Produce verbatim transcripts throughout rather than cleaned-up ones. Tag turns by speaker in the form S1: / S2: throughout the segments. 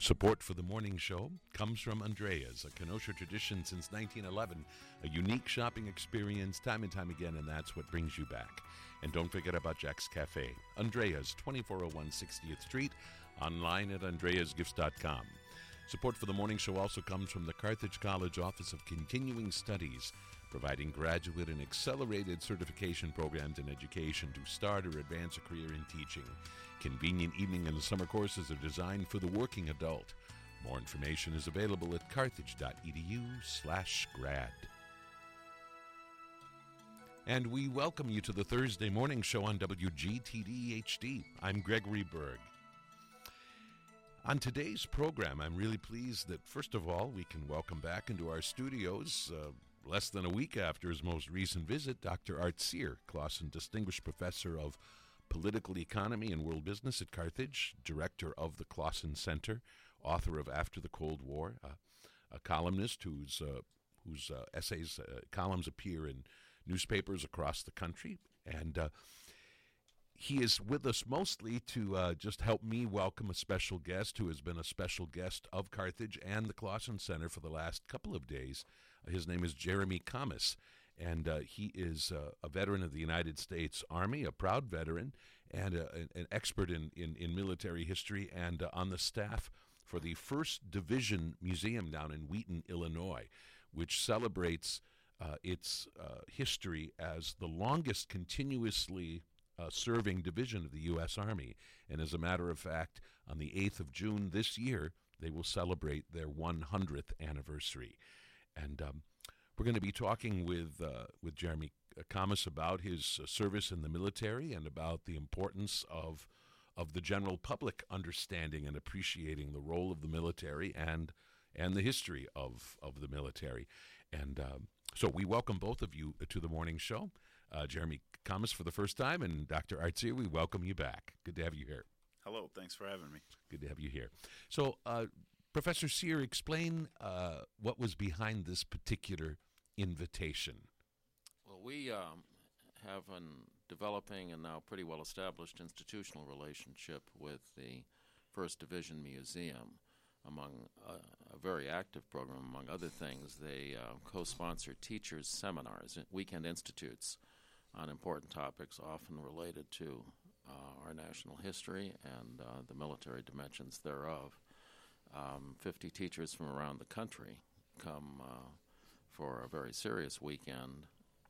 S1: Support for the morning show comes from Andrea's, a Kenosha tradition since nineteen eleven, a unique shopping experience time and time again, and that's what brings you back. And don't forget about Jack's Cafe, Andrea's, twenty-four oh one sixtieth Street, online at andreas gifts dot com. Support for the morning show also comes from the Carthage College Office of Continuing Studies, providing graduate and accelerated certification programs in education to start or advance a career in teaching. Convenient evening and summer courses are designed for the working adult. More information is available at carthage.edu slash grad. And we welcome you to the Thursday morning show on W G T D H D. I'm Gregory Berg. On today's program, I'm really pleased that, first of all, we can welcome back into our studios, uh, less than a week after his most recent visit, Doctor Art Cyr, Clausen Distinguished Professor of Political Economy and World Business at Carthage, Director of the Clausen Center, author of After the Cold War, uh, a columnist whose, uh, whose uh, essays, uh, columns appear in newspapers across the country, and uh, he is with us mostly to uh, just help me welcome a special guest who has been a special guest of Carthage and the Clausen Center for the last couple of days. Uh, his name is Jeremy Kamas, and uh, he is uh, a veteran of the United States Army, a proud veteran, and uh, an, an expert in, in, in military history, and uh, on the staff for the First Division Museum down in Wheaton, Illinois, which celebrates uh, its uh, history as the longest continuously Uh, serving division of the U S Army. And as a matter of fact, on the eighth of June this year, they will celebrate their one hundredth anniversary. And um, we're going to be talking with uh, with Jeremy Kamas about his uh, service in the military and about the importance of of the general public understanding and appreciating the role of the military and and the history of, of the military. And um, so we welcome both of you to the morning show. Uh, Jeremy Kamas for the first time, and Doctor Art Cyr, we welcome you back. Good to have you here.
S2: Hello, thanks for having me.
S1: Good to have you here. So, uh, Professor Cyr, explain uh, what was behind this particular invitation.
S3: Well, we um, have a developing and now pretty well established institutional relationship with the First Division Museum. Among uh, a very active program, among other things, they uh, co-sponsor teachers' seminars, weekend institutes on important topics often related to uh, our national history and uh, the military dimensions thereof. Um, fifty teachers from around the country come uh, for a very serious weekend.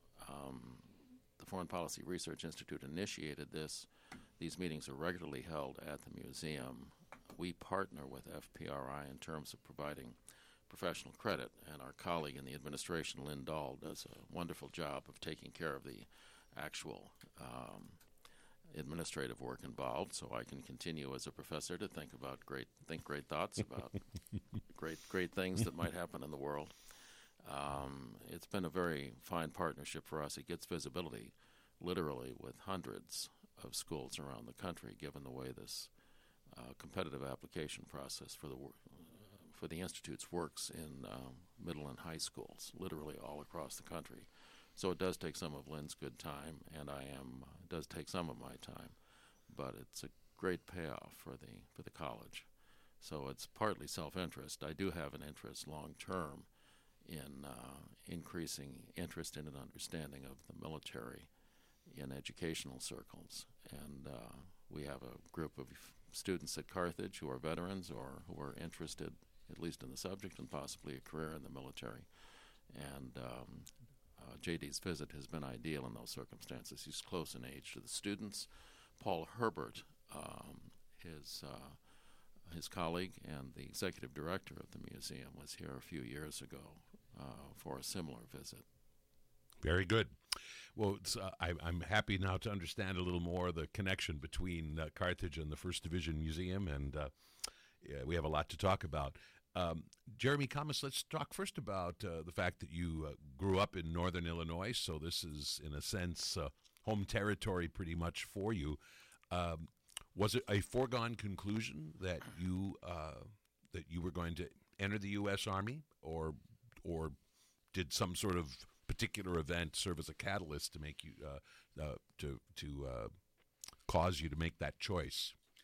S3: Um, the Foreign Policy Research Institute initiated this. These meetings are regularly held at the museum. We partner with F P R I in terms of providing professional credit, and our colleague in the administration, Lynn Dahl, does a wonderful job of taking care of the actual um, administrative work involved, so I can continue as a professor to think about great, think great thoughts about great, great things that might happen in the world. Um, it's been a very fine partnership for us. It gets visibility, literally, with hundreds of schools around the country, given the way this uh, competitive application process for the uh, for the institutes works in uh, middle and high schools, literally all across the country. So it does take some of Lynn's good time, and I am uh, it does take some of my time, but it's a great payoff for the for the college. So it's partly self-interest. I do have an interest long-term in uh, increasing interest in and understanding of the military in educational circles, and uh, we have a group of students at Carthage who are veterans or who are interested, at least in the subject, and possibly a career in the military. And um, uh, J D's visit has been ideal in those circumstances. He's close in age to the students. Paul Herbert, um, his uh, his colleague and the executive director of the museum, was here a few years ago uh, for a similar visit.
S1: Very good. Well, it's, uh, I, I'm happy now to understand a little more the connection between uh, Carthage and the First Division Museum, and uh, yeah, we have a lot to talk about. Um, Jeremy Kamas, let's talk first about uh, the fact that you uh, grew up in northern Illinois, so this is, in a sense, uh, home territory pretty much for you. Um, was it a foregone conclusion that you uh, that you were going to enter the U S Army, or or did some sort of particular event serve as a catalyst to make you uh, uh, to to uh, cause you to make that choice?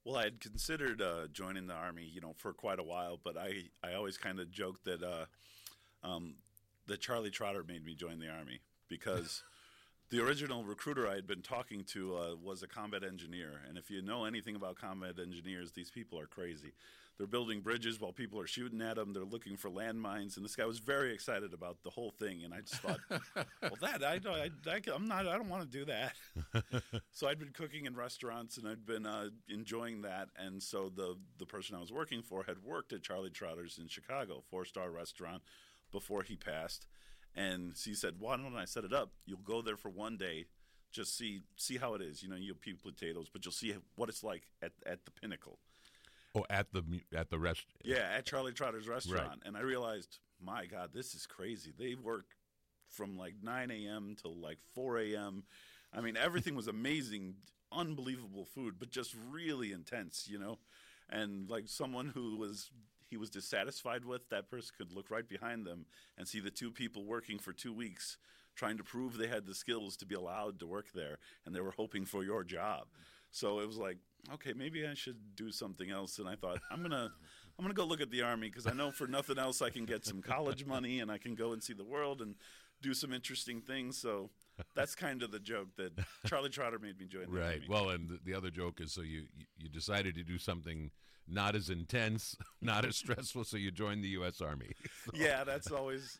S2: Well, I had considered uh, joining the Army, you know, for quite a while, but I, I always kind of joked that uh, um, that Charlie Trotter made me join the Army because the original recruiter I had been talking to uh, was a combat engineer, and if you know anything about combat engineers, these people are crazy. They're building bridges while people are shooting at them. They're looking for landmines, and this guy was very excited about the whole thing. And I just thought, well, that I, I, I, I'm not. I don't want to do that. So I'd been cooking in restaurants, and I'd been uh, enjoying that. And so the the person I was working for had worked at Charlie Trotter's in Chicago, four star restaurant, before he passed. And he said, "Why don't I set it up? You'll go there for one day, just see see how it is. You know, you'll peel potatoes, but you'll see what it's like at at the Pinnacle."
S1: Oh, at the at the rest.
S2: Yeah, at Charlie Trotter's restaurant.
S1: Right.
S2: And I realized, my God, this is crazy. They work from like nine a.m. till like four a.m. I mean, everything was amazing, unbelievable food, but just really intense, you know? And like someone who was he was dissatisfied with, that person could look right behind them and see the two people working for two weeks trying to prove they had the skills to be allowed to work there, and they were hoping for your job. So it was like, okay, maybe I should do something else. And I thought, I'm gonna, I'm gonna go look at the Army because I know for nothing else I can get some college money and I can go and see the world and do some interesting things. So that's kind of the joke that Charlie Trotter made me join the
S1: Right.
S2: Army.
S1: Well, and the, the other joke is so you, you you decided to do something not as intense, not as stressful, so you joined the U S Army. So,
S2: Yeah, that's always.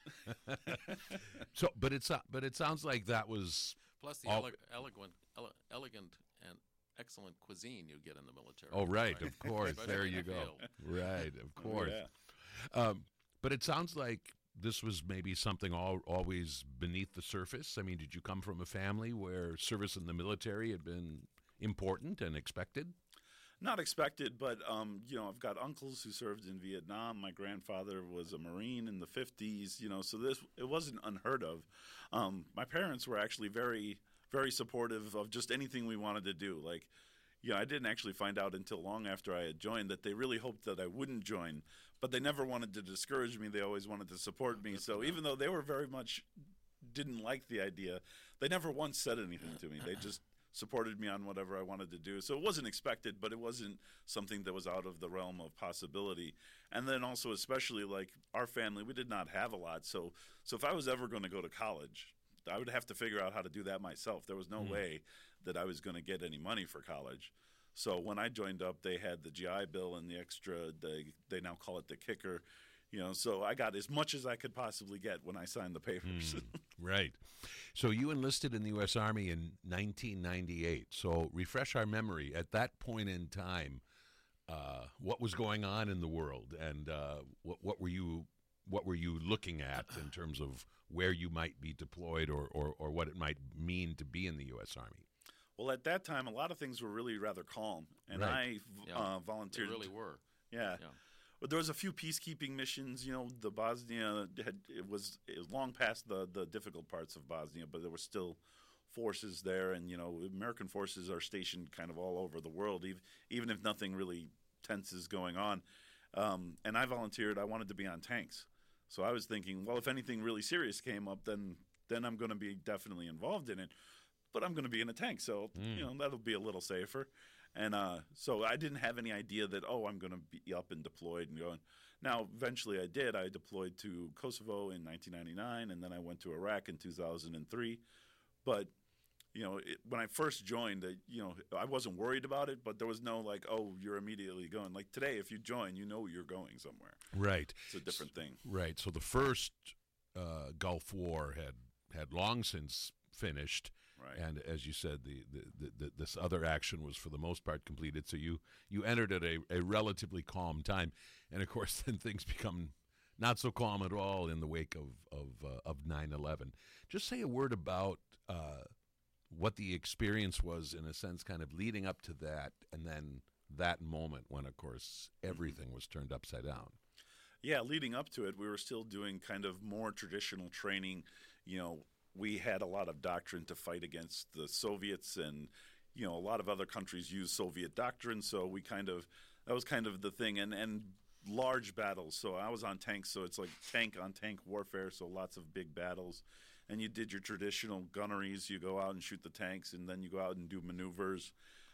S1: so but it's uh, but it sounds like that was
S3: Plus the
S1: all-
S3: ele- elegant, ele- elegant and excellent cuisine you get in the military.
S1: Oh, right, of course.
S3: Especially
S1: There
S3: in
S1: you
S3: the
S1: go.
S3: field.
S1: Right, of course.
S2: Yeah.
S1: Um, but it sounds like this was maybe something all, always beneath the surface. I mean, did you come from a family where service in the military had been important and expected?
S2: Not expected, but um, you know, I've got uncles who served in Vietnam. My grandfather was a Marine in the fifties. You know, so this it wasn't unheard of. Um, my parents were actually very, very supportive of just anything we wanted to do. Like, you know, I didn't actually find out until long after I had joined that they really hoped that I wouldn't join, but they never wanted to discourage me. They always wanted to support me. So even though they were very much didn't like the idea, they never once said anything to me. They just supported me on whatever I wanted to do. So it wasn't expected, but it wasn't something that was out of the realm of possibility. And then also, especially like our family, we did not have a lot. So, so if I was ever going to go to college, I would have to figure out how to do that myself. There was no
S1: Mm.
S2: way that I was going to get any money for college. So when I joined up, they had the G I Bill and the extra, they, they now call it the kicker. You know, so I got as much as I could possibly get when I signed the papers.
S1: Mm, right. So you enlisted in the U S Army in nineteen ninety-eight. So refresh our memory. At that point in time, uh, what was going on in the world, and uh, what, what were you what were you looking at in terms of where you might be deployed, or, or, or what it might mean to be in the U S Army?
S2: Well, at that time, a lot of things were really rather calm, and
S1: Right.
S2: I v-
S3: Yeah,
S2: uh,
S3: They
S2: volunteered.
S3: really were.
S2: Yeah.
S3: Yeah.
S2: But there was a few peacekeeping missions. You know, the Bosnia had it was it was long past the the difficult parts of Bosnia, but there were still forces there, and you know, American forces are stationed kind of all over the world, even even if nothing really tense is going on. Um, and I volunteered. I wanted to be on tanks, so I was thinking, well, if anything really serious came up, then then I'm going to be definitely involved in it. But I'm going to be in a tank, so
S1: Mm.
S2: you know that'll be a little safer. And uh, so I didn't have any idea that, oh, I'm going to be up and deployed and going. Now, eventually I did. I deployed to Kosovo in nineteen ninety-nine, and then I went to Iraq in two thousand three. But, you know, it, when I first joined, uh, you know, I wasn't worried about it, but there was no like, oh, you're immediately going. Like today, if you join, you know you're going somewhere.
S1: Right.
S2: It's a different thing.
S1: Right. So the first uh, Gulf War had had long since finished.
S2: Right.
S1: And as you said, the, the, the, the this other action was for the most part completed. So you, you entered at a, a relatively calm time, and of course then things become not so calm at all in the wake of of uh, of nine eleven. Just say a word about uh, what the experience was, in a sense, kind of leading up to that, and then that moment when, of course, everything was turned upside down.
S2: Yeah, leading up to it, we were still doing kind of more traditional training. You know, we had a lot of doctrine to fight against the Soviets, and you know, a lot of other countries use Soviet doctrine. So we kind of that was kind of the thing, and and large battles. So I was on tanks, so it's like tank on tank warfare. So lots of big battles, and you did your traditional gunneries. You go out and shoot the tanks, and then you go out and do maneuvers.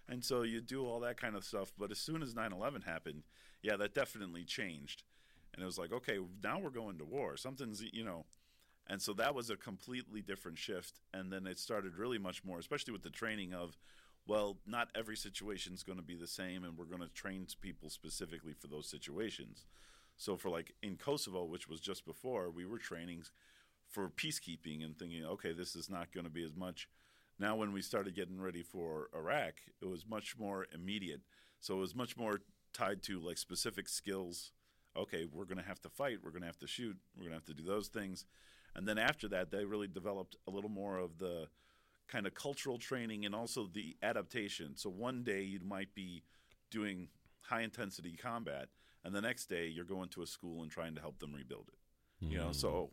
S2: And so you do all that kind of stuff. But as soon as nine eleven happened, yeah, that definitely changed. And it was like, okay, now we're going to war. Something's, you know. And so that was a completely different shift. And then it started really much more, especially with the training of, well, not every situation is going to be the same, and we're going to train people specifically for those situations. So for like in Kosovo, which was just before, we were training for peacekeeping and thinking, okay, this is not going to be as much. Now when we started getting ready for Iraq, it was much more immediate. So it was much more tied to like specific skills. Okay, we're going to have to fight. We're going to have to shoot. We're going to have to do those things. And then after that, they really developed a little more of the kind of cultural training and also the adaptation. So one day you might be doing high-intensity combat, and the next day you're going to a school and trying to help them rebuild it. Mm-hmm. You know, so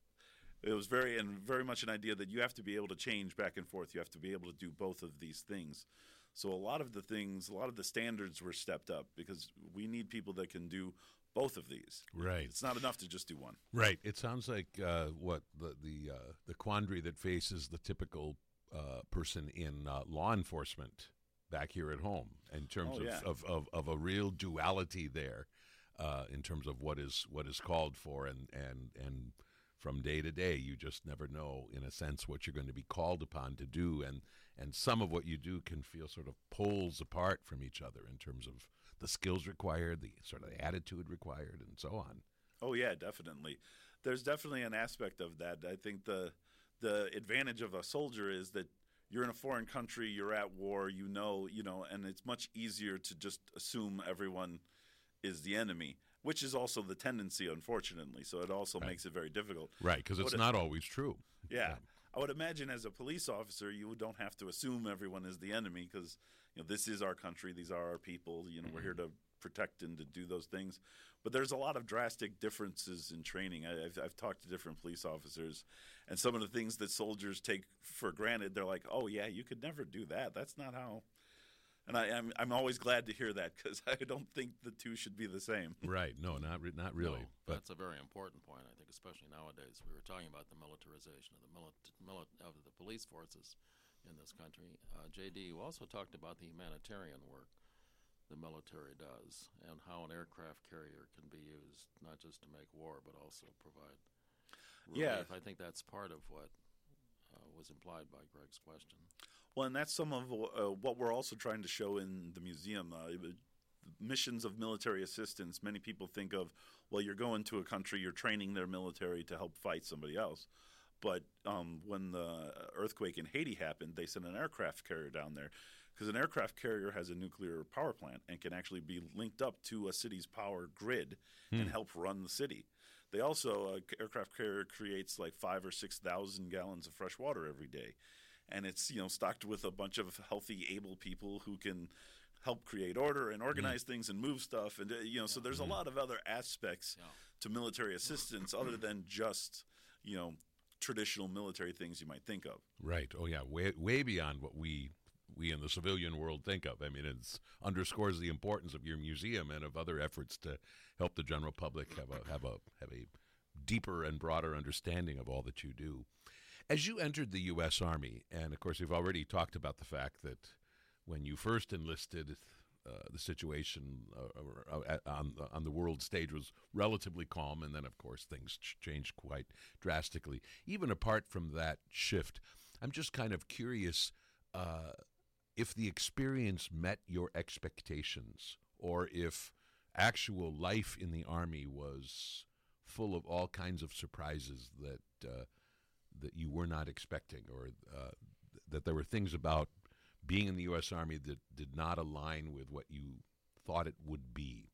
S2: it was very and very much an idea that you have to be able to change back and forth. You have to be able to do both of these things. So a lot of the things, a lot of the standards were stepped up because we need people that can do both of these.
S1: Right.
S2: It's not enough to just do one.
S1: Right. It sounds like uh, what the the uh, the quandary that faces the typical uh, person in uh, law enforcement back here at home in terms
S2: Oh,
S1: of,
S2: yeah.
S1: of, of, of a real duality there uh, in terms of what is what is called for and, and and from day to day you just never know in a sense what you're going to be called upon to do, and and some of what you do can feel sort of poles apart from each other in terms of the skills required, the sort of attitude required, and so on.
S2: Oh yeah, definitely. There's definitely an aspect of that. I think the the advantage of a soldier is that you're in a foreign country, you're at war, you know, you know, and it's much easier to just assume everyone is the enemy, which is also the tendency, unfortunately. So it also
S1: Right.
S2: makes it very difficult.
S1: Right, because it's
S2: What
S1: not always true.
S2: Yeah. I would imagine as a police officer, you don't have to assume everyone is the enemy because, you know, this is our country. These are our people. You know, we're here to protect and to do those things. But there's a lot of drastic differences in training. I, I've, I've talked to different police officers, and some of the things that soldiers take for granted, they're like, oh, yeah, you could never do that. That's not how. And I, I'm, I'm always glad to hear that because I don't think the two should be the same.
S1: Right. No, not re- not really.
S3: No,
S1: but
S3: that's a very important point, I think, especially nowadays. We were talking about the militarization of the mili- mili- of the police forces in this country. Uh, J D, you also talked about the humanitarian work the military does and how an aircraft carrier can be used not just to make war but also provide relief.
S2: Yeah.
S3: I think that's part of what uh, was implied by Greg's question.
S2: Well, and that's some of uh, what we're also trying to show in the museum. Uh, missions of military assistance, many people think of, well, you're going to a country, you're training their military to help fight somebody else. But um, when the earthquake in Haiti happened, they sent an aircraft carrier down there because an aircraft carrier has a nuclear power plant and can actually be linked up to a city's power grid
S1: Hmm.
S2: and help run the city. They also, uh, aircraft carrier creates like five or six thousand gallons of fresh water every day. And it's, you know, stocked with a bunch of healthy, able people who can help create order and organize things and move stuff. And, uh, you know, so there's a lot of other aspects
S3: Yeah.
S2: to military assistance other than just, you know, traditional military things you might think of.
S1: Right. Oh, yeah. Way way beyond what we we in the civilian world think of. I mean, it underscores the importance of your museum and of other efforts to help the general public have a have a have a deeper and broader understanding of all that you do. As you entered the U S. Army, and of course, we've already talked about the fact that when you first enlisted, uh, the situation uh, uh, on on the world stage was relatively calm, and then, of course, things ch- changed quite drastically. Even apart from that shift, I'm just kind of curious uh, if the experience met your expectations, or if actual life in the Army was full of all kinds of surprises that uh, that you were not expecting, or uh, th- that there were things about being in the U S. Army that did not align with what you thought it would be.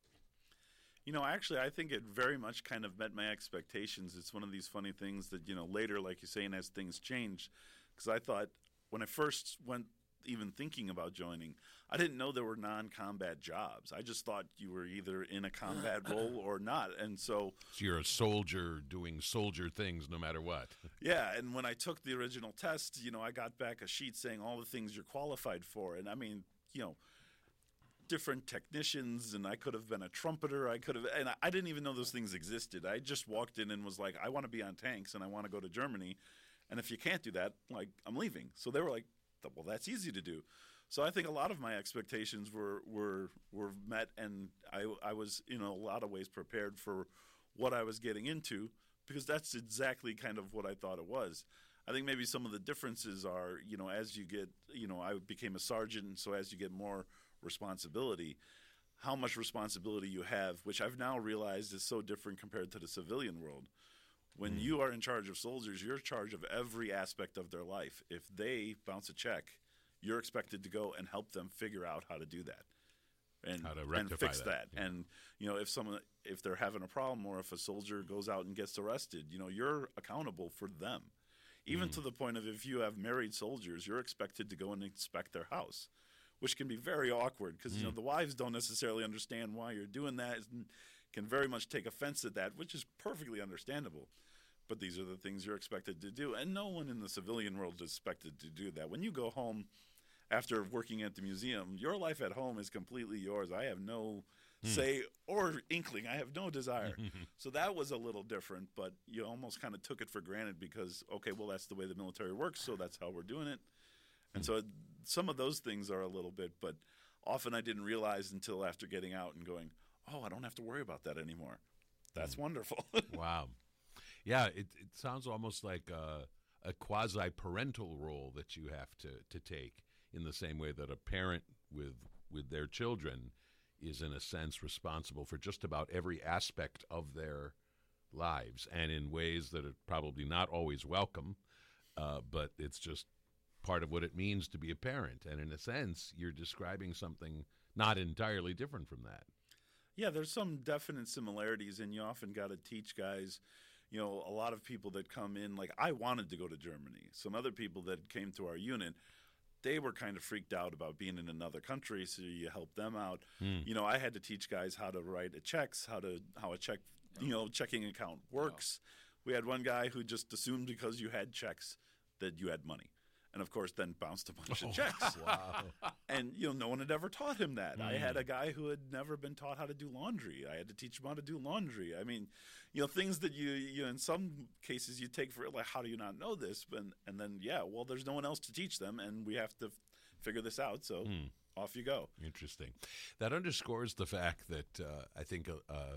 S2: You know, actually, I think it very much kind of met my expectations. It's one of these funny things that, you know, later, like you're saying, as things changed, because I thought when I first went even thinking about joining, I didn't know there were non-combat jobs. I just thought you were either in a combat role or not. And so,
S1: So you're a soldier doing soldier things no matter what.
S2: yeah, and when I took the original test, you know, I got back a sheet saying all the things you're qualified for. And I mean, you know, different technicians, and I could have been a trumpeter. I could have, and I didn't even know those things existed. I just walked in and was like, I want to be on tanks and I want to go to Germany. And if you can't do that, like, I'm leaving. So they were like, well, that's easy to do. So I think a lot of my expectations were were were met, and I I was in a lot of ways prepared for what I was getting into, because that's exactly kind of what I thought it was. I think maybe some of the differences are, you know, as you get, you know, I became a sergeant, so as you get more responsibility, how much responsibility you have, which I've now realized is so different compared to the civilian world. When you are in charge of soldiers, you're in charge of every aspect of their life. If they bounce a check, you're expected to go and help them figure out how to do that. And,
S1: How to
S2: and
S1: rectify
S2: fix
S1: that.
S2: that.
S1: Yeah.
S2: And, you know, if someone, if they're having a problem, or if a soldier goes out and gets arrested, you know, you're accountable for them. Even
S1: Mm.
S2: to the point of, if you have married soldiers, you're expected to go and inspect their house, which can be very awkward, because, you know,
S1: Mm.
S2: the wives don't necessarily understand why you're doing that, and can very much take offense at that, which is perfectly understandable. But these are the things you're expected to do. And no one in the civilian world is expected to do that. When you go home after working at the museum, your life at home is completely yours. I have no say or inkling. I have no desire. So that was a little different, but you almost kind of took it for granted, because, okay, well, that's the way the military works, so that's how we're doing it. And so some of those things are a little bit, but often I didn't realize until after getting out and going, oh, I don't have to worry about that anymore. That's wonderful.
S1: Wow. Yeah, it, it sounds almost like a, a quasi-parental role that you have to, to take, in the same way that a parent with with their children is, in a sense, responsible for just about every aspect of their lives, and in ways that are probably not always welcome, uh, but it's just part of what it means to be a parent. And in a sense, you're describing something not entirely different from that.
S2: Yeah, there's some definite similarities, and you often got to teach guys, you know, a lot of people that come in, like I wanted to go to Germany. Some other people that came to our unit, they were kind of freaked out about being in another country, so you help them out.
S1: Mm.
S2: You know, I had to teach guys how to write a checks, how to how a check, you know, checking account works. We had one guy who just assumed because you had checks that you had money. And, of course, then bounced a bunch of checks.
S1: Wow.
S2: And, you know, no one had ever taught him that. I
S1: Mm.
S2: had a guy who had never been taught how to do laundry. I had to teach him how to do laundry. I mean, you know, things that you, you know, in some cases you take for, like, how do you not know this? And, and then, yeah, well, there's no one else to teach them, and we have to f- figure this out. So
S1: Mm.
S2: off you go.
S1: Interesting. That underscores the fact that uh, I think uh, uh,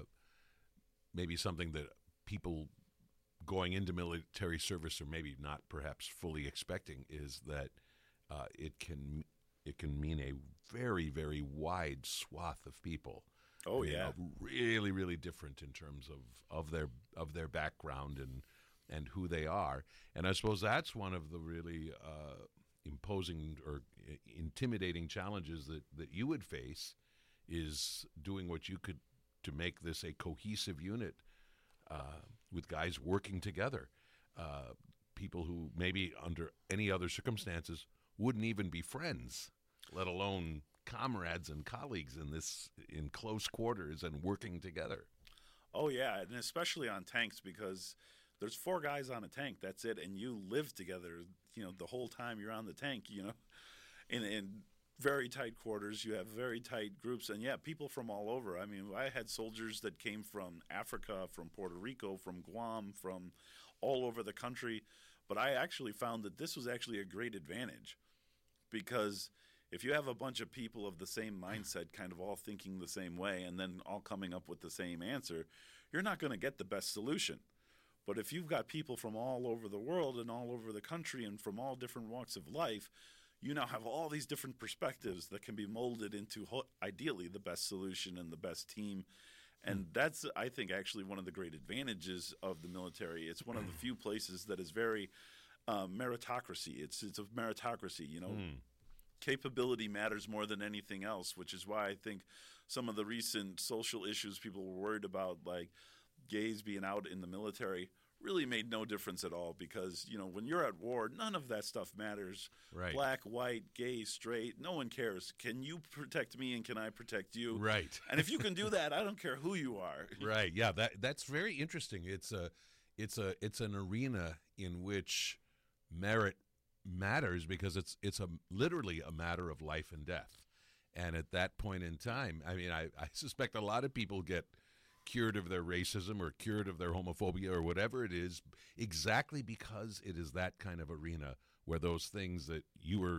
S1: maybe something that people going into military service are maybe not perhaps fully expecting is that uh, it can it can mean a very, very wide swath of people.
S2: Oh,
S1: You
S2: yeah.
S1: know, really, really different in terms of, of their of their background and and who they are. And I suppose that's one of the really uh, imposing or i- intimidating challenges that, that you would face, is doing what you could to make this a cohesive unit uh, with guys working together. Uh, people who maybe under any other circumstances wouldn't even be friends, let alone comrades and colleagues in this in close quarters and working together.
S2: Oh, yeah, and especially on tanks, because there's four guys on a tank. That's it, and you live together. You know, the whole time you're on the tank. You know, in in very tight quarters, you have very tight groups, and yeah, people from all over. I mean, I had soldiers that came from Africa, from Puerto Rico, from Guam, from all over the country. But I actually found that this was actually a great advantage, because if you have a bunch of people of the same mindset, kind of all thinking the same way, and then all coming up with the same answer, you're not going to get the best solution. But if you've got people from all over the world and all over the country and from all different walks of life, you now have all these different perspectives that can be molded into, ho- ideally, the best solution and the best team. And that's, I think, actually one of the great advantages of the military. It's one of the few places that is very uh, meritocracy. It's it's a meritocracy, you know.
S1: Mm.
S2: Capability matters more than anything else, which is why I think some of the recent social issues people were worried about, like gays being out in the military, really made no difference at all, because, you know, when you're at war, none of that stuff matters.
S1: Right.
S2: Black, white, gay, straight, no one cares. Can you protect me and can I protect you?
S1: Right.
S2: And if you can do that, I don't care who you are.
S1: Right. Yeah. That that's very interesting. It's a, it's a, it's an arena in which merit matters, because it's it's a literally a matter of life and death. And at that point in time, I mean, I, I suspect a lot of people get cured of their racism or cured of their homophobia or whatever it is, exactly because it is that kind of arena where those things that you were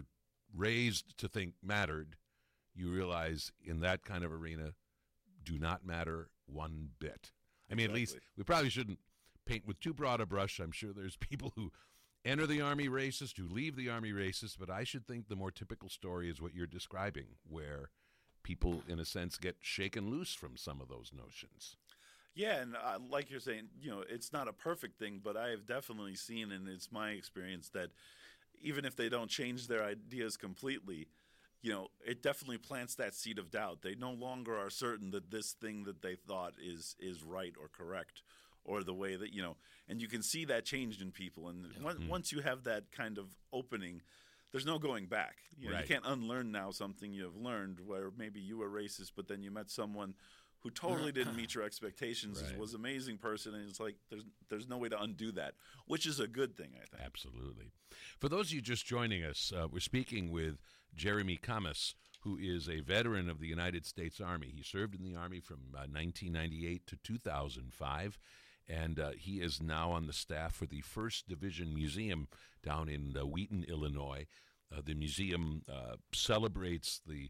S1: raised to think mattered, you realize in that kind of arena do not matter one bit. I mean,
S2: Exactly.
S1: at least we probably shouldn't paint with too broad a brush. I'm sure there's people who enter the Army racist, who leave the Army racist, but I should think the more typical story is what you're describing, where people, in a sense, get shaken loose from some of those notions.
S2: Yeah, and uh, like you're saying, you know, it's not a perfect thing, but I have definitely seen, and it's my experience, that even if they don't change their ideas completely, you know, it definitely plants that seed of doubt. They no longer are certain that this thing that they thought is is right or correct, or the way that, you know, and you can see that change in people. And
S3: Yeah.
S2: on-
S1: Mm.
S2: once you have that kind of opening, there's no going back. You know,
S1: Right.
S2: you can't unlearn now something you have learned, where maybe you were racist, but then you met someone who totally didn't meet your expectations,
S1: Right.
S2: was an amazing person, and it's like there's there's no way to undo that, which is a good thing, I think.
S1: Absolutely. For those of you just joining us, uh, we're speaking with Jeremy Camas, who is a veteran of the United States Army. He served in the Army from uh, nineteen ninety-eight to two thousand five, and uh, he is now on the staff for the first Division Museum down in uh, Wheaton, Illinois. Uh, the museum uh, celebrates the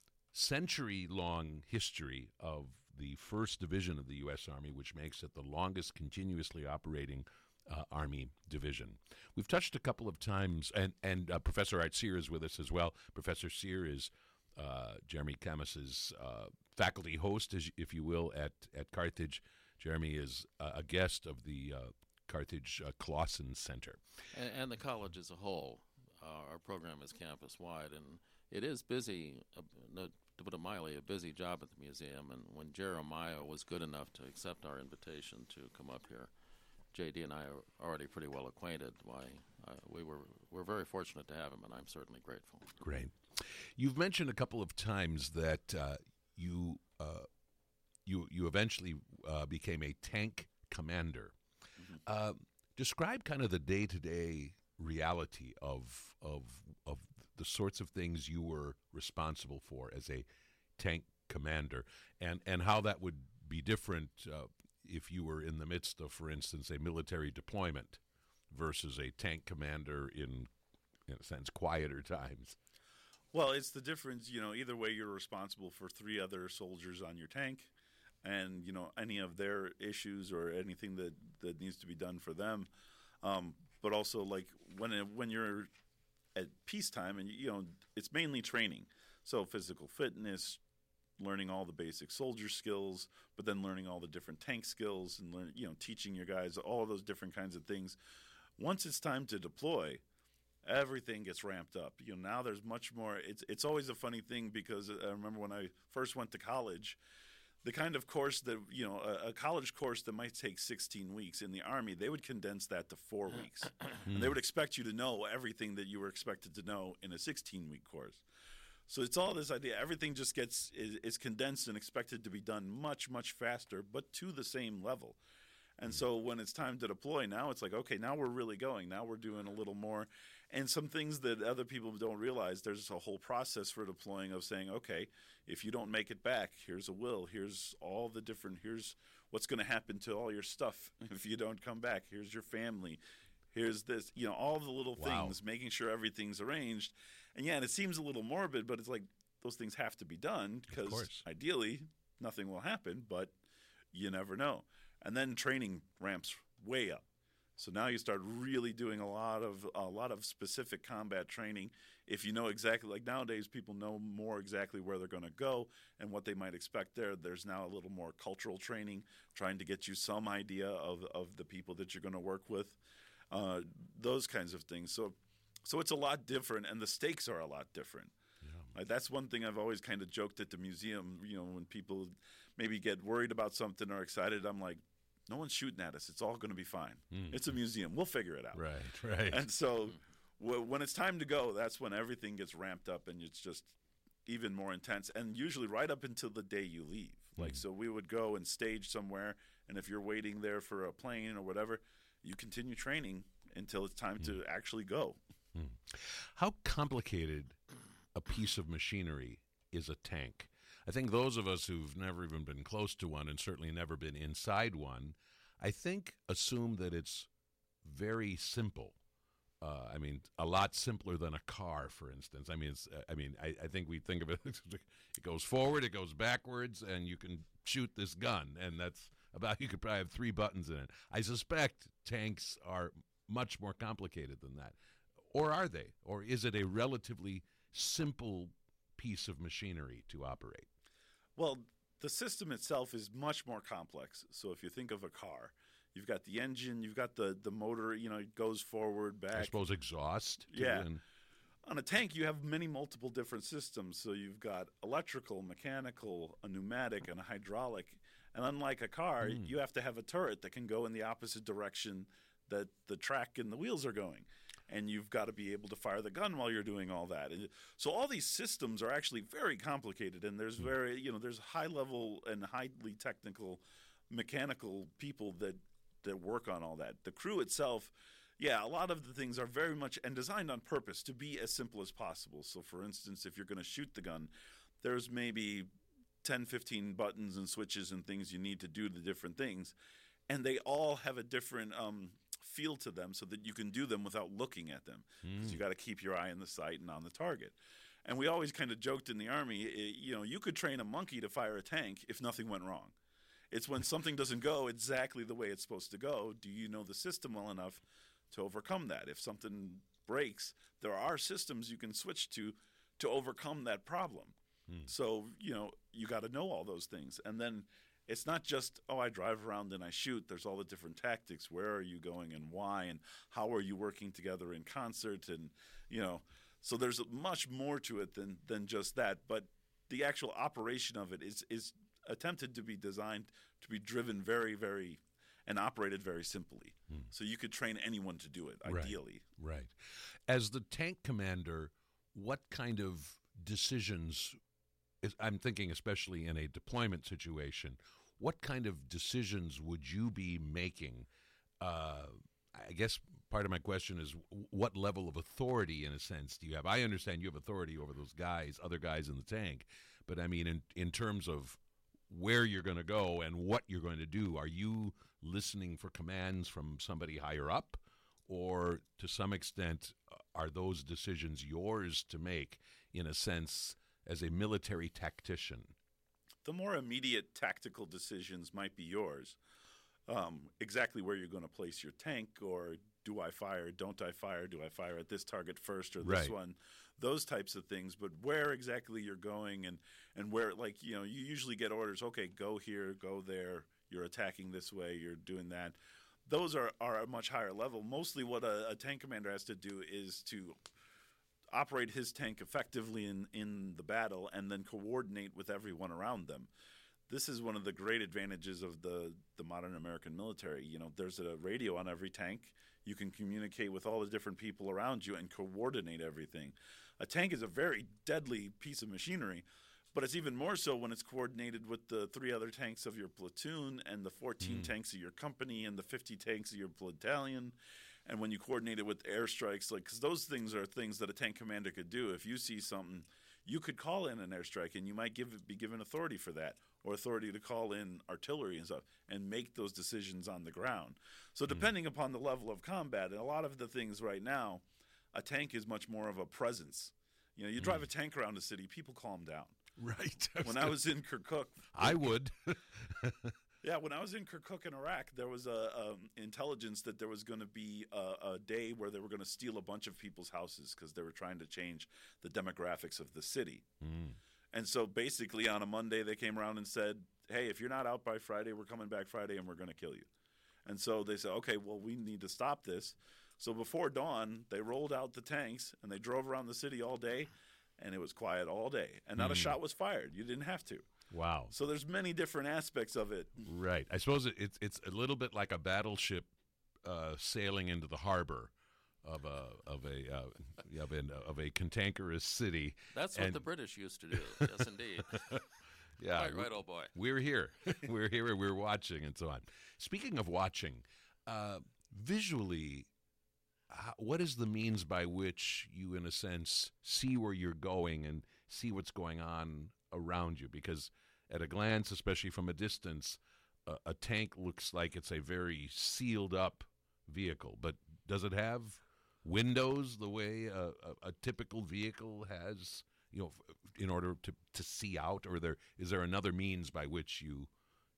S1: century-long history of the first Division of the U S. Army, which makes it the longest continuously operating uh, Army division. We've touched a couple of times, and, and uh, Professor Art Sear is with us as well. Professor Sear is uh, Jeremy Camas's uh, faculty host, as, if you will, at, at Carthage. Jeremy is uh, a guest of the uh, Carthage uh, Clausen Center.
S3: And, and the college as a whole. Uh, our program is campus-wide, and it is busy, uh, no, to put it mildly, a busy job at the museum. And when Jeremiah was good enough to accept our invitation to come up here, J D and I are already pretty well acquainted. Why uh, we were we're very fortunate to have him, and I'm certainly grateful.
S1: Great. You've mentioned a couple of times that uh, you uh, you you eventually uh, became a tank commander.
S2: Mm-hmm.
S1: Uh, describe kind of the day-to-day reality of of of the sorts of things you were responsible for as a tank commander, and and how that would be different uh, if you were in the midst of, for instance, a military deployment versus a tank commander in, in a sense, quieter times.
S2: Well, it's the difference, you know, either way you're responsible for three other soldiers on your tank, and, you know, any of their issues or anything that, that needs to be done for them. Um, but also, like, when it, when you're at peacetime, and, you know, it's mainly training. So physical fitness, learning all the basic soldier skills, but then learning all the different tank skills and, learn, you know, teaching your guys all those different kinds of things. Once it's time to deploy, everything gets ramped up. You know, now there's much more. It's it's always a funny thing, because I remember when I first went to college, the kind of course that, you know, a, a college course that might take sixteen weeks in the Army, they would condense that to four weeks. And they would expect you to know everything that you were expected to know in a sixteen-week course. So it's all this idea. Everything just gets is, is condensed and expected to be done much, much faster, but to the same level. And so when it's time to deploy, now it's like, okay, now we're really going. Now we're doing a little more. And some things that other people don't realize, there's a whole process for deploying of saying, okay, if you don't make it back, here's a will. Here's all the different, here's what's going to happen to all your stuff if you don't come back. Here's your family. Here's this, you know, all the little
S1: Wow.
S2: things, making sure everything's arranged. And yeah, and it seems a little morbid, but it's like those things have to be done, because
S1: course.
S2: ideally nothing will happen, but you never know. And then training ramps way up. So now you start really doing a lot of a lot of specific combat training. If you know exactly, like nowadays, people know more exactly where they're going to go and what they might expect there. There's now a little more cultural training, trying to get you some idea of, of the people that you're going to work with, uh, those kinds of things. So, so it's a lot different, and the stakes are a lot different.
S1: Yeah.
S2: Like, that's one thing I've always kind of joked at the museum. You know, when people maybe get worried about something or excited, I'm like, no one's shooting at us. It's all going to be fine.
S1: Mm.
S2: It's a museum. We'll figure it out.
S1: Right, right.
S2: And so w- when it's time to go, that's when everything gets ramped up, and it's just even more intense. And usually right up until the day you leave. Like,
S1: Mm.
S2: so we would go and stage somewhere, and if you're waiting there for a plane or whatever, you continue training until it's time to actually go.
S1: Mm. How complicated a piece of machinery is a tank? I think those of us who've never even been close to one, and certainly never been inside one, I think assume that it's very simple. Uh, I mean, a lot simpler than a car, for instance. I mean, it's, I mean, I, I think we think of it. It goes forward, it goes backwards, and you can shoot this gun, and that's about. You could probably have three buttons in it. I suspect tanks are much more complicated than that, or are they? Or is it a relatively simple piece of machinery to operate?
S2: Well, the system itself is much more complex. So if you think of a car, you've got the engine, you've got the, the motor, you know, it goes forward, back.
S1: I suppose exhaust. too,
S2: Yeah.
S1: and-
S2: On a tank, you have many multiple different systems. So you've got electrical, mechanical, a pneumatic, and a hydraulic. And unlike a car,
S1: Mm.
S2: you have to have a turret that can go in the opposite direction that the track and the wheels are going. And you've got to be able to fire the gun while you're doing all that. And so all these systems are actually very complicated, and there's very, you know, there's high level and highly technical mechanical people that that work on all that. The crew itself, yeah, a lot of the things are very much and designed on purpose to be as simple as possible. So for instance, if you're going to shoot the gun, there's maybe ten, fifteen buttons and switches and things you need to do the different things, and they all have a different um feel to them so that you can do them without looking at them, because you got to keep your eye on the sight and on the target. And we always kind of joked in the Army, it, you know, you could train a monkey to fire a tank if nothing went wrong. It's when something doesn't go exactly the way it's supposed to go, do you know the system well enough to overcome that? If something breaks, there are systems you can switch to to overcome that problem. So, you know, you got to know all those things. And then it's not just, oh, I drive around and I shoot. There's all the different tactics. Where are you going and why? And how are you working together in concert? And, you know, so there's much more to it than, than just that. But the actual operation of it is, is attempted to be designed to be driven very, very, and operated very simply. Hmm. So you could train anyone to do it, ideally.
S1: Right. right. As the tank commander, what kind of decisions, I'm thinking especially in a deployment situation, what kind of decisions would you be making? Uh, I guess part of my question is what level of authority, in a sense, do you have? I understand you have authority over those guys, other guys in the tank, but I mean in, in terms of where you're going to go and what you're going to do, are you listening for commands from somebody higher up, or to some extent are those decisions yours to make, in a sense, as a military tactician?
S2: The more immediate tactical decisions might be yours. Um, exactly where you're going to place your tank, or do I fire, don't I fire, do I fire at this target first or this
S1: Right.
S2: one, those types of things. But where exactly you're going and, and where, like, you know, you usually get orders, okay, go here, go there, you're attacking this way, you're doing that. Those are, are a much higher level. Mostly what a, a tank commander has to do is to operate his tank effectively in, in the battle and then coordinate with everyone around them. This is one of the great advantages of the, the modern American military. You know, there's a radio on every tank. You can communicate with all the different people around you and coordinate everything. A tank is a very deadly piece of machinery, but it's even more so when it's coordinated with the three other tanks of your platoon and the fourteen mm. tanks of your company and the fifty tanks of your battalion. And when you coordinate it with airstrikes, like, because those things are things that a tank commander could do. If you see something, you could call in an airstrike, and you might give be given authority for that, or authority to call in artillery and stuff, and make those decisions on the ground. So depending mm. upon the level of combat, and a lot of the things right now, a tank is much more of a presence. You know, you drive mm. a tank around a city, people calm down.
S1: Right.
S2: When I was in Kirkuk,
S1: I would.
S2: Yeah, when I was in Kirkuk in Iraq, there was a um, intelligence that there was going to be a, a day where they were going to steal a bunch of people's houses because they were trying to change the demographics of the city. Mm. And so basically on a Monday they came around and said, hey, if you're not out by Friday, we're coming back Friday and we're going to kill you. And so they said, okay, well, we need to stop this. So before dawn, they rolled out the tanks and they drove around the city all day, and it was quiet all day. And not mm. a shot was fired. You didn't have to.
S1: Wow.
S2: So there's many different aspects of it.
S1: Right. I suppose it, it's it's a little bit like a battleship uh, sailing into the harbor of a of a uh, of, an, of a cantankerous city.
S3: That's what and the British used to do. Yes, indeed.
S1: Yeah.
S3: Right, right, old boy.
S1: We're here. We're here. We're watching, and so on. Speaking of watching, uh, visually, how, what is the means by which you, in a sense, see where you're going and see what's going on around you? Because at a glance, especially from a distance, uh, a tank looks like it's a very sealed up vehicle. But does it have windows the way a, a, a typical vehicle has, you know, f- in order to, to see out, or there is there another means by which you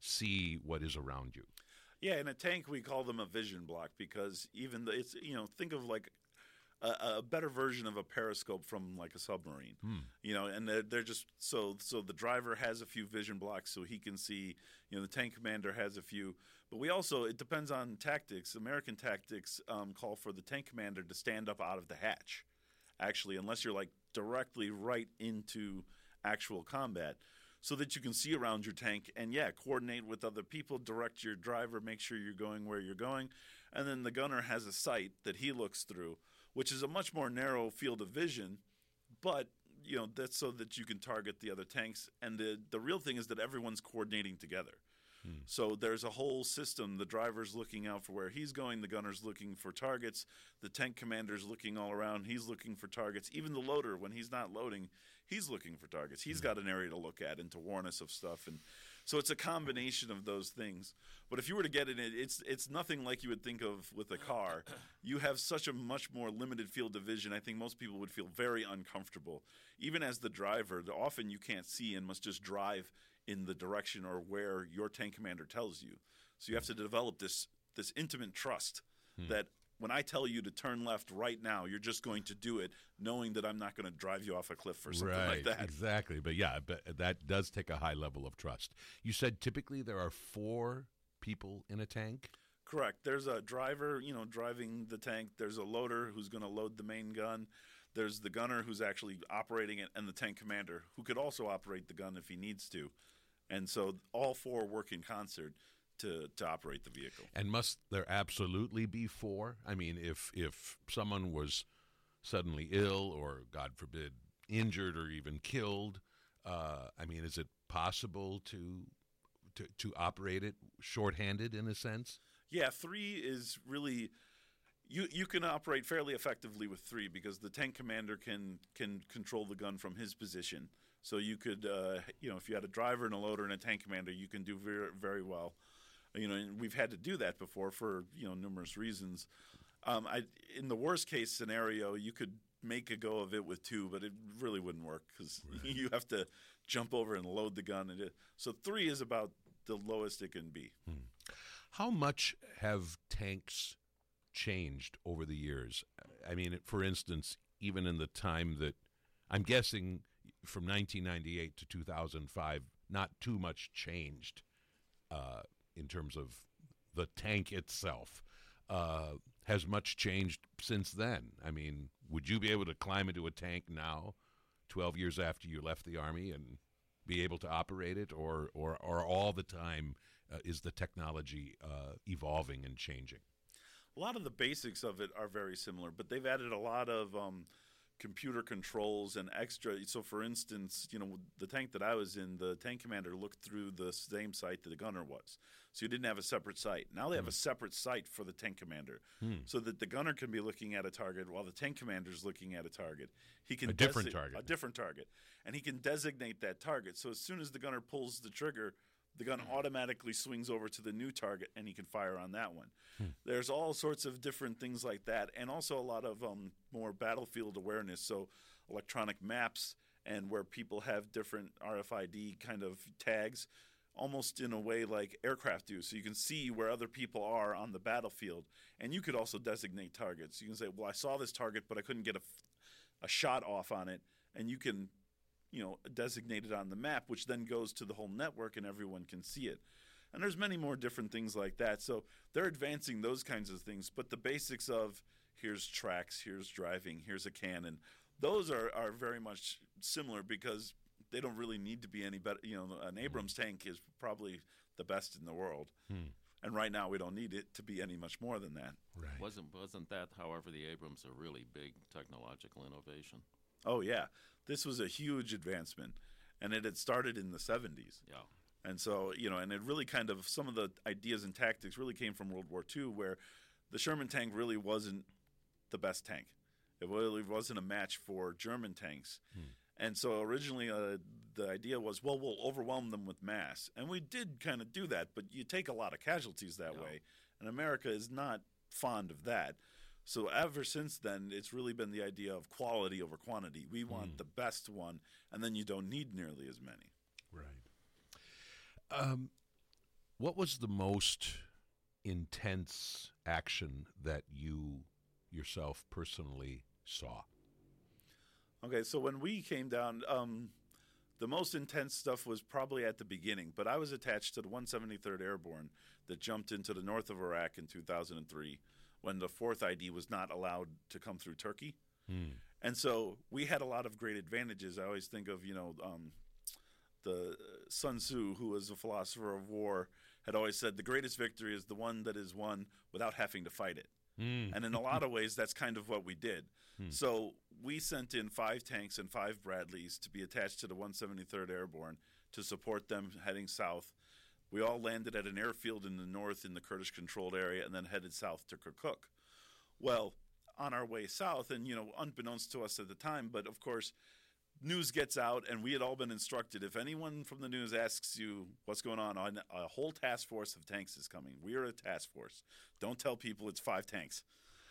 S1: see what is around you?
S2: Yeah, in a tank we call them a vision block because even the, it's you know think of like a, a better version of a periscope from like a submarine,
S1: Hmm.
S2: you know, and they're, they're just so so the driver has a few vision blocks so he can see, you know, the tank commander has a few, but we also it depends on tactics. American tactics um, call for the tank commander to stand up out of the hatch, actually, unless you're like directly right into actual combat, so that you can see around your tank and, yeah, coordinate with other people, direct your driver, make sure you're going where you're going. And then the gunner has a sight that he looks through, which is a much more narrow field of vision, but, you know, that's so that you can target the other tanks. And the, the real thing is that everyone's coordinating together. Hmm. So there's a whole system. The driver's looking out for where he's going. The gunner's looking for targets. The tank commander's looking all around. He's looking for targets. Even the loader, when he's not loading, he's looking for targets. He's got an area to look at and to warn us of stuff. And so it's a combination of those things. But if you were to get in it, it's it's nothing like you would think of with a car. You have such a much more limited field of vision. I think most people would feel very uncomfortable. Even as the driver, often you can't see and must just drive in the direction or where your tank commander tells you. So you have to develop this this intimate trust hmm. that when I tell you to turn left right now, you're just going to do it, knowing that I'm not going to drive you off a cliff or something
S1: right,
S2: like that.
S1: Exactly. But yeah, but that does take a high level of trust. You said typically there are four people in a tank?
S2: Correct. There's a driver, you know, driving the tank. There's a loader who's going to load the main gun. There's the gunner who's actually operating it, and the tank commander who could also operate the gun if he needs to. And so all four work in concert to, to operate the vehicle.
S1: And must there absolutely be four? I mean, if if someone was suddenly ill or, God forbid, injured or even killed, uh, I mean, is it possible to, to to operate it shorthanded in a sense?
S2: Yeah, three is really you you can operate fairly effectively with three because the tank commander can can control the gun from his position. So you could, uh, you know, if you had a driver and a loader and a tank commander, you can do very, very well. You know, and we've had to do that before for, you know, numerous reasons. Um, I, in the worst case scenario, you could make a go of it with two, but it really wouldn't work because right. you have to jump over and load the gun. And it, so three is about the lowest it can be.
S1: Hmm. How much have tanks changed over the years? I mean, for instance, even in the time that I'm guessing from nineteen ninety-eight to two thousand five, not too much changed uh, in terms of the tank itself. Uh, has much changed since then? I mean, would you be able to climb into a tank now, twelve years after you left the Army, and be able to operate it, or or, or all the time uh, is the technology uh, evolving and changing?
S2: A lot of the basics of it are very similar, but they've added a lot of um, computer controls and extra. So, for instance, you know, the tank that I was in, the tank commander looked through the same sight that the gunner was. So you didn't have a separate sight. Now they have mm. a separate sight for the tank commander, mm. so that the gunner can be looking at a target while the tank commander is looking at a target. He can
S1: a different
S2: desi-
S1: target.
S2: A different target, and he can designate that target. So as soon as the gunner pulls the trigger, the gun automatically swings over to the new target, and he can fire on that one. Hmm. There's all sorts of different things like that, and also a lot of um, more battlefield awareness, so electronic maps and where people have different R F I D kind of tags, almost in a way like aircraft do, so you can see where other people are on the battlefield, and you could also designate targets. You can say, well, I saw this target, but I couldn't get a, a shot off on it, and you can you know, designated on the map, which then goes to the whole network and everyone can see it. And there's many more different things like that. So they're advancing those kinds of things. But the basics of here's tracks, here's driving, here's a cannon, those are, are very much similar because they don't really need to be any better. You know, an Abrams tank is probably the best in the world. Hmm. And right now we don't need it to be any much more than that.
S3: Right. Wasn't, wasn't that, however, the Abrams a really big technological innovation?
S2: Oh, yeah. This was a huge advancement, and it had started in the seventies.
S3: Yeah.
S2: And so, you know, and it really kind of, some of the ideas and tactics really came from World War Two, where the Sherman tank really wasn't the best tank. It really wasn't a match for German tanks. Hmm. And so originally uh, the idea was, well, we'll overwhelm them with mass. And we did kind of do that, but you take a lot of casualties that yeah. way. And America is not fond of that. So ever since then, it's really been the idea of quality over quantity. We want
S1: Mm.
S2: the best one, and then you don't need nearly as many.
S1: Right. Um, what was the most intense action that you yourself personally saw?
S2: Okay, so when we came down, um, the most intense stuff was probably at the beginning, but I was attached to the one seventy-third Airborne that jumped into the north of Iraq in two thousand three when the fourth I D was not allowed to come through Turkey.
S1: Hmm.
S2: And so we had a lot of great advantages. I always think of, you know, um, the Sun Tzu, who was a philosopher of war, had always said the greatest victory is the one that is won without having to fight it.
S1: Mm.
S2: And in a lot of ways, that's kind of what we did.
S1: Hmm.
S2: So we sent in five tanks and five Bradleys to be attached to the one seventy-third Airborne to support them heading south. We all landed at an airfield in the north in the Kurdish-controlled area and then headed south to Kirkuk. Well, on our way south, and, you know, unbeknownst to us at the time, but of course, news gets out, and we had all been instructed, if anyone from the news asks you what's going on, a whole task force of tanks is coming. We are a task force. Don't tell people it's five tanks.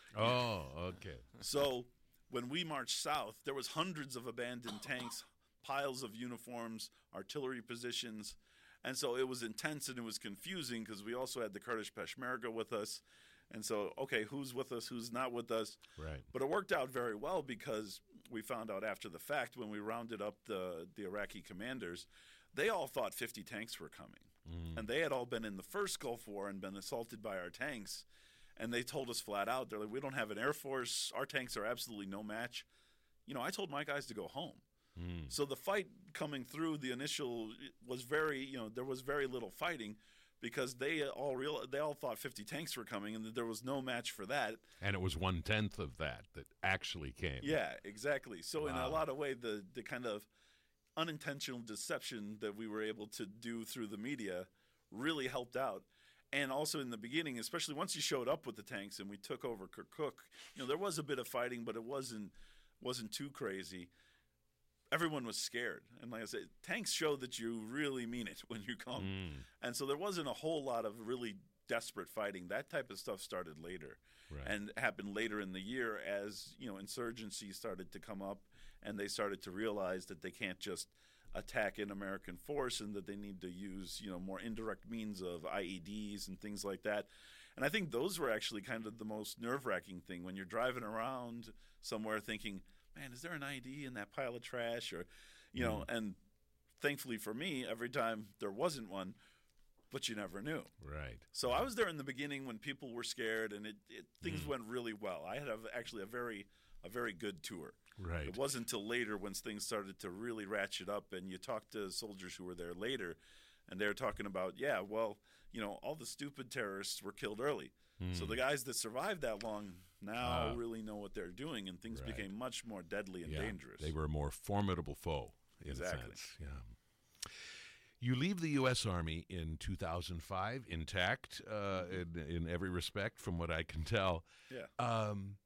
S1: Oh, okay.
S2: So when we marched south, there was hundreds of abandoned tanks, piles of uniforms, artillery positions. And so it was intense and it was confusing because we also had the Kurdish Peshmerga with us. And so, okay, who's with us, who's not with us?
S1: Right.
S2: But it worked out very well because we found out after the fact when we rounded up the, the Iraqi commanders, they all thought fifty tanks were coming.
S1: Mm.
S2: And they had all been in the first Gulf War and been assaulted by our tanks. And they told us flat out, they're like, we don't have an Air Force. Our tanks are absolutely no match. You know, I told my guys to go home.
S1: Mm.
S2: So the fight coming through, the initial was very, you know, there was very little fighting because they all real they all thought fifty tanks were coming and that there was no match for that.
S1: And it was one tenth of that that actually came.
S2: Yeah, exactly. So in a
S1: Wow.
S2: lot of way, the the kind of unintentional deception that we were able to do through the media really helped out. And also in the beginning, especially once you showed up with the tanks and we took over Kirkuk, you know, there was a bit of fighting, but it wasn't wasn't too crazy. Everyone was scared. And like I said, tanks show that you really mean it when you come.
S1: Mm.
S2: And so there wasn't a whole lot of really desperate fighting. That type of stuff started later
S1: Right.
S2: and happened later in the year as, you know, insurgency started to come up and they started to realize that they can't just attack an American force and that they need to use, you know, more indirect means of I E Ds and things like that. And I think those were actually kind of the most nerve-wracking thing when you're driving around somewhere thinking, man, is there an I E D in that pile of trash? Or, you know, and thankfully for me, every time there wasn't one, but you never knew.
S1: Right.
S2: So I was there in the beginning when people were scared and it, it things went really well. I had a, actually a very a very good tour.
S1: Right.
S2: It wasn't until later when things started to really ratchet up and you talked to soldiers who were there later and they were talking about, yeah, well, you know, all the stupid terrorists were killed early. So the guys that survived that long now
S1: Ah.
S2: really know what they're doing and things
S1: Right.
S2: became much more deadly and
S1: Yeah.
S2: dangerous.
S1: They were a more formidable foe, in
S2: Exactly.
S1: a sense. Yeah. You leave the U S. Army in two thousand five intact uh, in, in every respect, from what I can tell.
S2: Yeah.
S1: Um,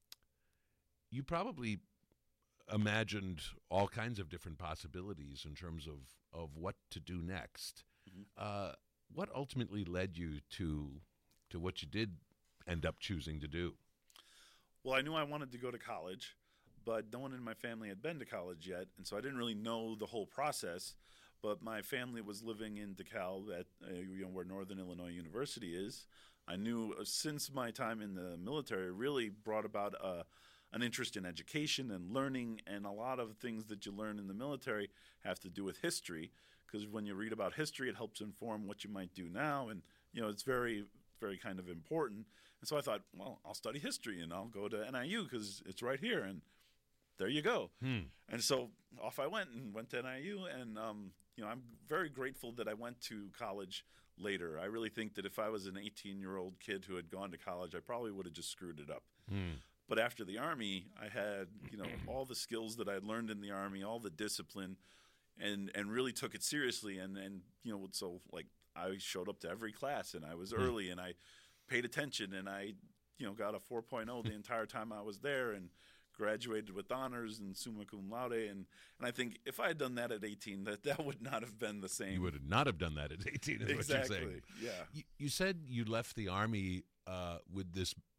S1: you probably imagined all kinds of different possibilities in terms of, of what to do next.
S2: Mhm.
S1: Uh, what ultimately led you to to what you did end up choosing to do?
S2: Well, I knew I wanted to go to college, but no one in my family had been to college yet, and so I didn't really know the whole process. But my family was living in DeKalb, at uh, you know where Northern Illinois University is. I knew uh, since my time in the military really brought about uh, an interest in education and learning, and a lot of things that you learn in the military have to do with history. Because when you read about history, it helps inform what you might do now, and you know it's very, very kind of important. And so I thought, well, I'll study history and I'll go to N I U because it's right here, and there you go.
S1: Hmm.
S2: And so off I went and went to N I U, and um, you know I'm very grateful that I went to college later. I really think that if I was an eighteen-year-old kid who had gone to college, I probably would have just screwed it up.
S1: Hmm.
S2: But after the Army, I had you know all the skills that I had learned in the Army, all the discipline, and and really took it seriously. And and you know so like I showed up to every class, and I was
S1: Hmm.
S2: early, and I paid attention, and I you know got a four point oh the entire time I was there, and graduated with honors and summa cum laude. And, and I think if I had done that at eighteen, that that would not have been the same.
S1: You would not have done that at eighteen, is what you're saying.
S2: exactly. Yeah.
S1: You, you said you left the Army uh, with this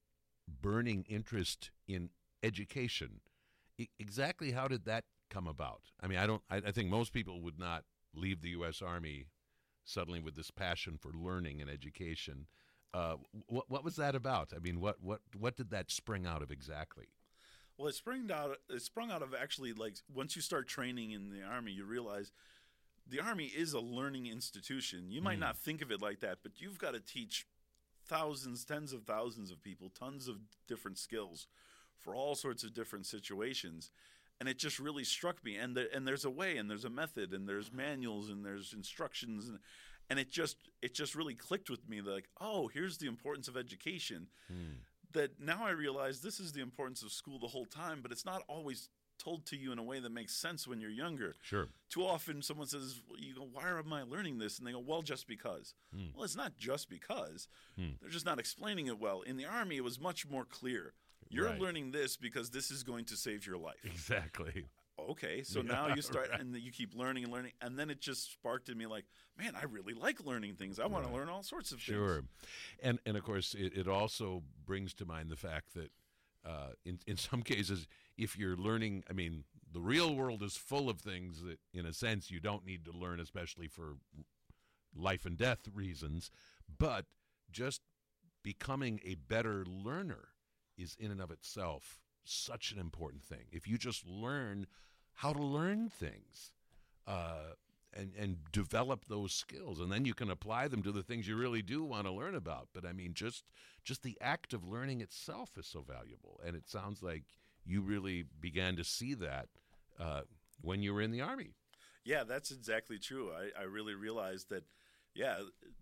S1: burning interest in education. E- exactly how did that come about? I mean, I don't. I, I think most people would not leave the U S Army suddenly with this passion for learning and education. Uh, what what was that about? I mean, what what what did that spring out of exactly?
S2: Well, it sprung out. It sprung out of actually like once you start training in the Army, you realize the Army is a learning institution. You might
S1: Mm.
S2: not think of it like that, but you've got to teach thousands, tens of thousands of people, tons of different skills for all sorts of different situations. And it just really struck me. And the, and there's a way, and there's a method, and there's manuals, and there's instructions, and and it just it just really clicked with me. Like, oh, here's the importance of education.
S1: Mm.
S2: That now I realize this is the importance of school the whole time, but it's not always told to you in a way that makes sense when you're younger.
S1: Sure.
S2: Too often someone says, well, you go, why am I learning this? And they go, well, just because.
S1: Mm.
S2: Well, it's not just because.
S1: Mm.
S2: They're just not explaining it well. In the Army, it was much more clear. You're
S1: Right.
S2: learning this because this is going to save your life.
S1: Exactly.
S2: Okay, so
S1: Yeah,
S2: now you start
S1: right.
S2: and you keep learning and learning, and then it just sparked in me like, man, I really like learning things. I want
S1: Right.
S2: to learn all sorts of
S1: Sure.
S2: things.
S1: And and of course, it, it also brings to mind the fact that uh, in in some cases, if you're learning, I mean, the real world is full of things that, in a sense, you don't need to learn, especially for life and death reasons. But just becoming a better learner is, in and of itself, such an important thing. If you just learn how to learn things, uh, and and develop those skills, and then you can apply them to the things you really do want to learn about. But I mean, just just the act of learning itself is so valuable, and it sounds like you really began to see that uh, when you were in the Army.
S2: Yeah, that's exactly true. I, I really realized that, yeah,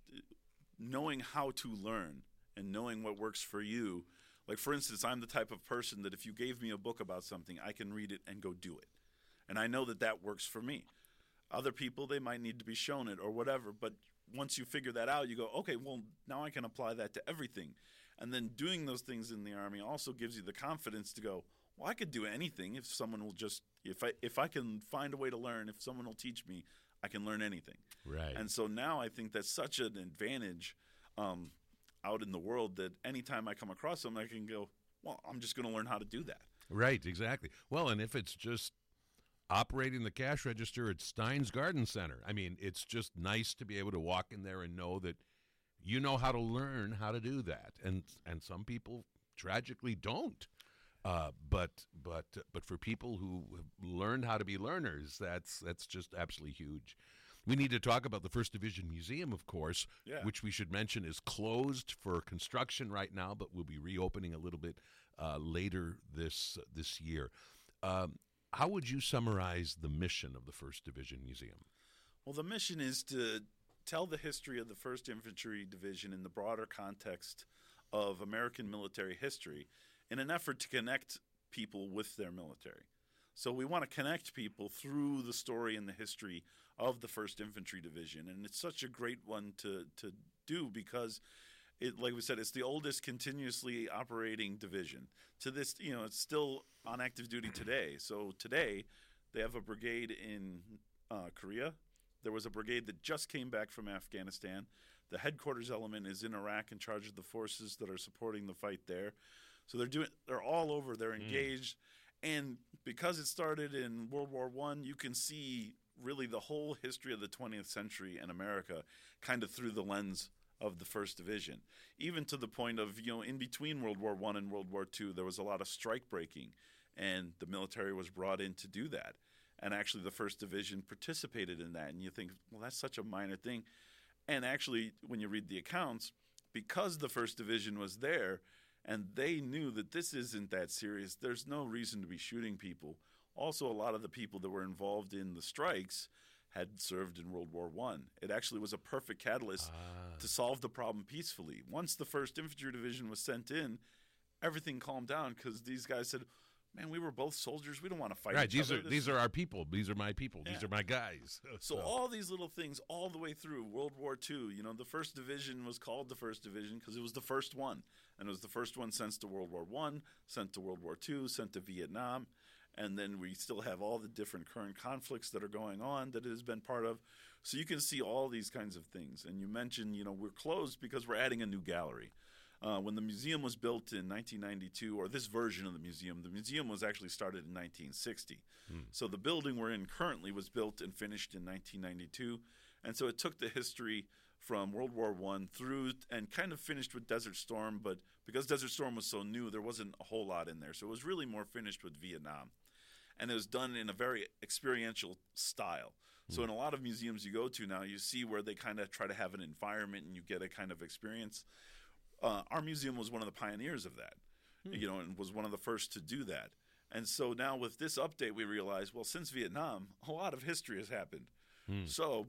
S2: knowing how to learn and knowing what works for you. Like, for instance, I'm the type of person that if you gave me a book about something, I can read it and go do it. And I know that that works for me. Other people, they might need to be shown it or whatever. But once you figure that out, you go, okay, well, now I can apply that to everything. And then doing those things in the Army also gives you the confidence to go, well, I could do anything if someone will just, if I if I can find a way to learn, if someone will teach me, I can learn anything.
S1: Right.
S2: And so now I think that's such an advantage um, out in the world that anytime I come across something, I can go, well, I'm just going to learn how to do that.
S1: Right, exactly. Well, and if it's just operating the cash register at Stein's Garden Center, I mean, it's just nice to be able to walk in there and know that you know how to learn how to do that. And and some people tragically don't. Uh, but but but for people who have learned how to be learners, that's that's just absolutely huge. We need to talk about the First Division Museum, of course,
S2: Yeah.
S1: which we should mention is closed for construction right now, but will be reopening a little bit uh, later this this year. Um, how would you summarize the mission of the First Division Museum?
S2: Well, the mission is to tell the history of the First Infantry Division in the broader context of American military history in an effort to connect people with their military. So we want to connect people through the story and the history of the First Infantry Division. And it's such a great one to, to do because, it, like we said, it's the oldest continuously operating division. To this, you know, it's still on active duty today. So today they have a brigade in uh, Korea. There was a brigade that just came back from Afghanistan. The headquarters element is in Iraq in charge of the forces that are supporting the fight there. So they're doing. They're all over. They're engaged, mm. and because it started in World War One, you can see really the whole history of the twentieth century in America, kind of through the lens of the First Division. Even to the point of, you know, in between World War One and World War Two, there was a lot of strike breaking, and the military was brought in to do that. And actually, the First Division participated in that. And you think, well, that's such a minor thing. And actually, when you read the accounts, because the First Division was there. And they knew that this isn't that serious. There's no reason to be shooting people. Also, a lot of the people that were involved in the strikes had served in World War One. It actually was a perfect catalyst
S1: Ah.
S2: to solve the problem peacefully. Once the First Infantry Division was sent in, everything calmed down because these guys said, man, we were both soldiers. We don't want to fight
S1: Right,
S2: each
S1: these
S2: other.
S1: are
S2: This
S1: these
S2: is-
S1: are our people. These are my people. These
S2: Yeah.
S1: are my guys.
S2: So all these little things all the way through World War Two, you know, the First Division was called the First Division because it was the first one. And it was the first one sent to World War One, sent to World War Two, sent to Vietnam. And then we still have all the different current conflicts that are going on that it has been part of. So you can see all these kinds of things. And you mentioned, you know, we're closed because we're adding a new gallery. Uh, when the museum was built in nineteen ninety-two, or this version of the museum, the museum was actually started in nineteen sixty. Mm. So the building we're in currently was built and finished in nineteen ninety-two. And so it took the history from World War One through and kind of finished with Desert Storm. But because Desert Storm was so new, there wasn't a whole lot in there. So it was really more finished with Vietnam. And it was done in a very experiential style. So in a lot of museums you go to now, you see where they kind of try to have an environment and you get a kind of experience. Uh, our museum was one of the pioneers of that, hmm. you know, and was one of the first to do that. And so now with this update, we realized, well, since Vietnam, a lot of history has happened. Hmm. So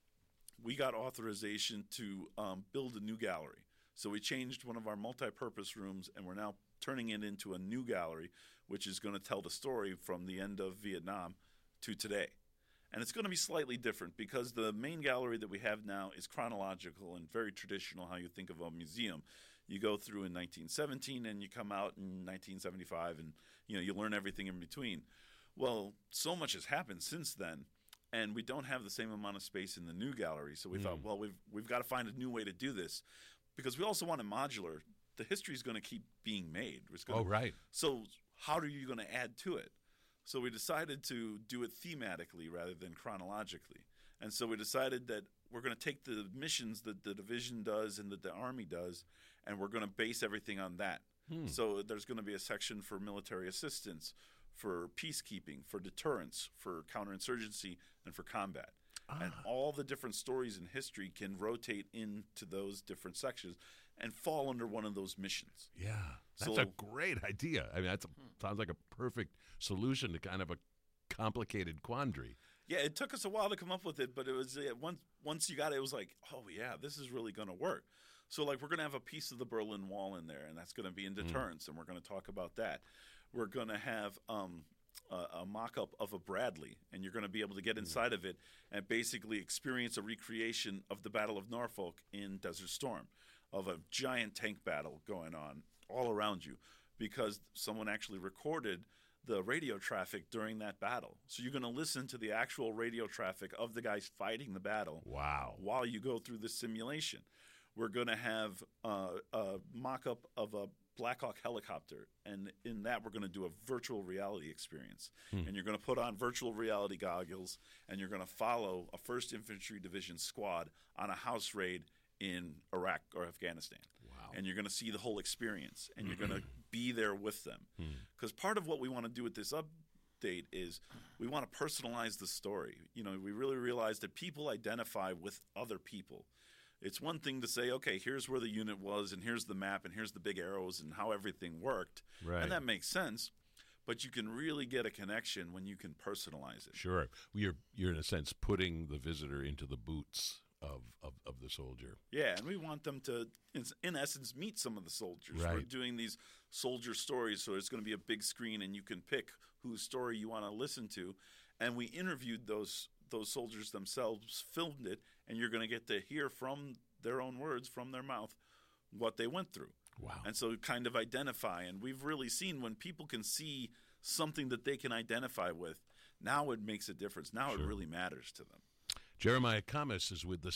S2: we got authorization to um, build a new gallery. So we changed one of our multi-purpose rooms, and we're now turning it into a new gallery, which is going to tell the story from the end of Vietnam to today. And it's going to be slightly different because the main gallery that we have now is chronological and very traditional how you think of a museum. You go through in nineteen seventeen and you come out in nineteen seventy-five and you know you learn everything in between. Well, so much has happened since then, and we don't have the same amount of space in the new gallery. So we mm. thought, well, we've we've got to find a new way to do this because we also want it modular. The history is going to keep being made. It's gonna,
S1: oh, right.
S2: So how are you going to add to it? So we decided to do it thematically rather than chronologically. And so we decided that we're going to take the missions that the division does and that the Army does, and we're going to base everything on that. Hmm. So there's going to be a section for military assistance, for peacekeeping, for deterrence, for counterinsurgency, and for combat. Ah. And all the different stories in history can rotate into those different sections and fall under one of those missions.
S1: Yeah, that's so, a great idea. I mean, that sounds like a perfect solution to kind of a complicated quandary.
S2: Yeah, it took us a while to come up with it, but it was uh, once once you got it, it was like, oh yeah, this is really going to work. So like we're going to have a piece of the Berlin Wall in there, and that's going to be in deterrence, mm. and we're going to talk about that. We're going to have um, a, a mock-up of a Bradley, and you're going to be able to get inside mm. of it and basically experience a recreation of the Battle of Norfolk in Desert Storm, of a giant tank battle going on all around you because someone actually recorded the radio traffic during that battle. So you're going to listen to the actual radio traffic of the guys fighting the battle.
S1: Wow.
S2: While you go through the simulation. We're going to have uh, a mock-up of a Black Hawk helicopter, and in that we're going to do a virtual reality experience. Hmm. And you're going to put on virtual reality goggles, and you're going to follow a first Infantry Division squad on a house raid in Iraq or Afghanistan.
S1: Wow.
S2: And you're going to see the whole experience, and you're going to be there with them. Because mm. part of what we want to do with this update is we want to personalize the story. You know, we really realize that people identify with other people. It's one thing to say, okay, here's where the unit was, and here's the map, and here's the big arrows, and how everything worked.
S1: Right.
S2: And that makes sense. But you can really get a connection when you can personalize it.
S1: Sure. You're, you're in a sense, putting the visitor into the boots Of, of of the soldier.
S2: Yeah, and we want them to, in, in essence, meet some of the soldiers.
S1: Right.
S2: We're doing these soldier stories, so it's going to be a big screen, and you can pick whose story you want to listen to. And we interviewed those those soldiers themselves, filmed it, and you're going to get to hear from their own words, from their mouth, what they went through.
S1: Wow.
S2: And so kind of identify. And we've really seen when people can see something that they can identify with, now it makes a difference. Now
S1: sure.
S2: it really matters to them.
S1: Jeremiah Kamis is with the